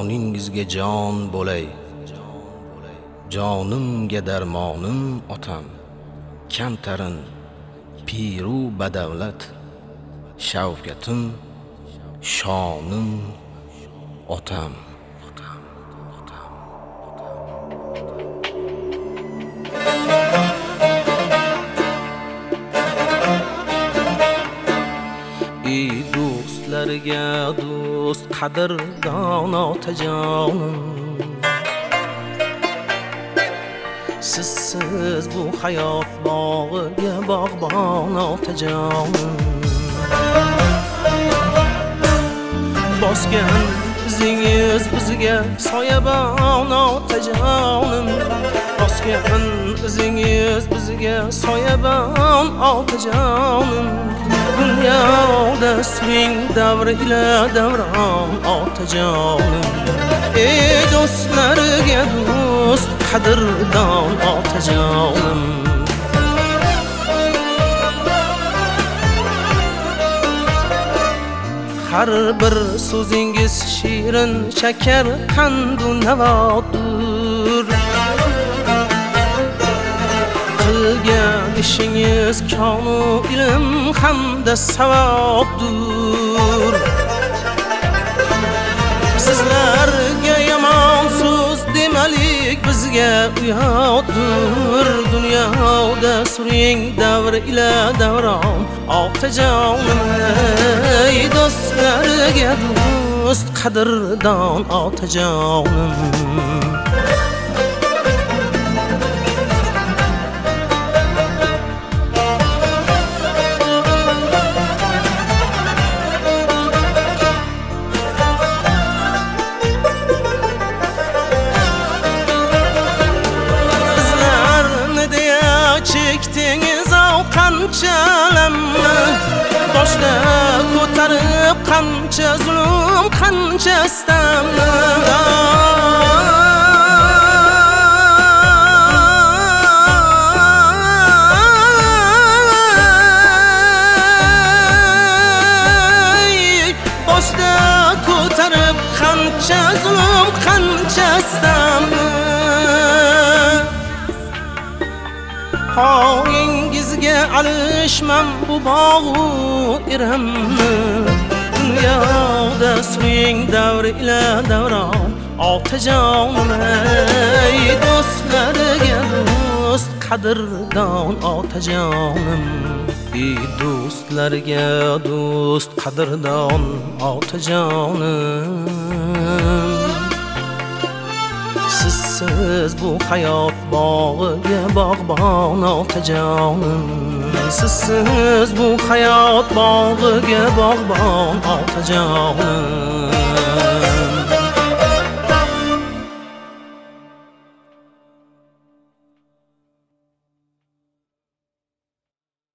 joningizga jon bo'lay, jonimga darmonim otam, kamtarin piru badavlat, shavkatim shonim otam. Ey do'stlarga do'st, qadrdon otajonim, sizsiz bu hayot bog'iga bog'bon otajonim. Bosgan izingiz bizga soyabon otajonim, bosgan izingiz bizga soyabon otajonim. Dunyoda suring davr ila davron otajonim. Ey do'stlarga do'st, qadrdon otajonim. Har bir so'zingiz shirin shakar qandu navodir. Qilgan ishingiz konu ilm hamda savobdir. Sizlarga yomon so'z demalik bizga uyotdir. Dunyoda suring davr ila davron otajonim. Ey do'stlarga do'st, qadrdon otajonim. Çekdiniz qancha alamni, boshda ko'tarib qancha zulm, qancha istamni. Boshda ko'tarib qancha zulm, qancha istamni. Qo'lingizga alishmam bu bog'u iramni. Dunyoda suring davr ila davron otajonim. Ey do'stlarga do'st, qadrdon otajonim. Ey do'stlarga do'st, qadrdon otajonim. Sizsiz bu hayot bog'iga bog'bon otajonim. Sizsiz bu hayot bog'iga bog'bon otajonim.